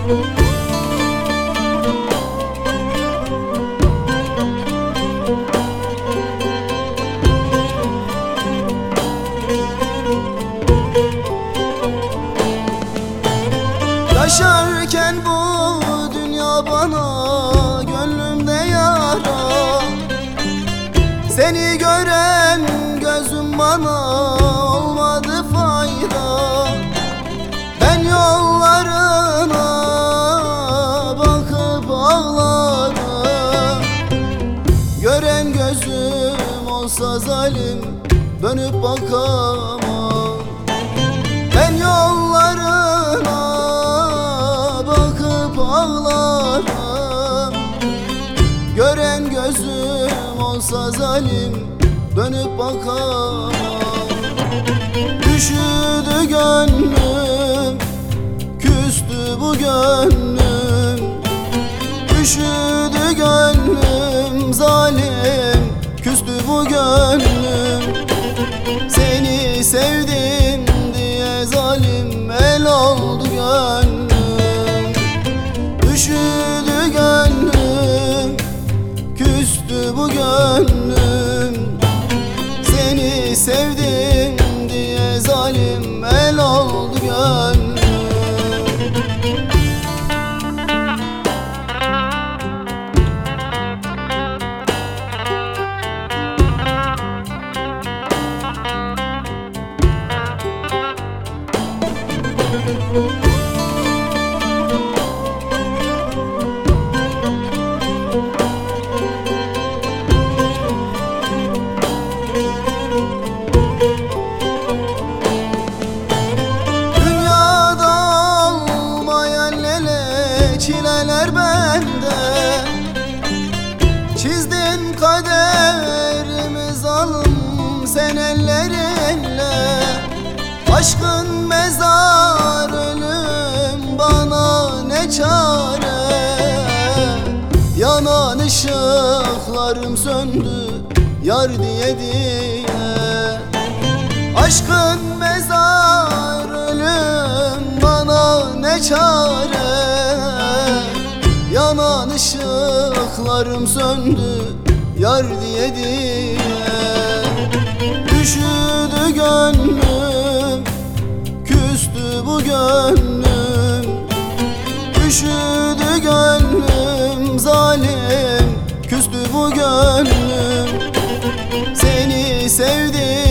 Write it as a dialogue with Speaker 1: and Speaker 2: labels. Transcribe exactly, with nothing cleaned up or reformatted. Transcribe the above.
Speaker 1: Yaşarken bu dünya bana gönlümde yara, seni gören gözüm bana olmadı fayda. Ben yollarına bakıp ağlarım, gören gözüm olsa zalim dönüp bakamam. Ben yollarına bakıp ağlarım, gören gözüm olsa zalim dönüp bakamam. Üşüdü gönlüm, küstü bu gönlüm. Üşüdü gönlüm, zalim küstü bu gönlüm. Seni sevdim diye zalim el oldu gönlüm. Üşüdü gönlüm, küstü bu gönlüm. Seni sevdim diye zalim el oldu gönlüm. Dünyada olmayan lele çileler bende, çizdin kaderimi zalim sen ellerinle. Aşkın mezar ölüm bana ne çare, yanan ışıklarım söndü yar diye diye. Aşkın mezar ölüm bana ne çare, yanan ışıklarım söndü yar diye diye. Üşüdü gönlüm, küstü bu gönlüm. Üşüdü gönlüm, zalim küstü bu gönlüm. Seni sevdim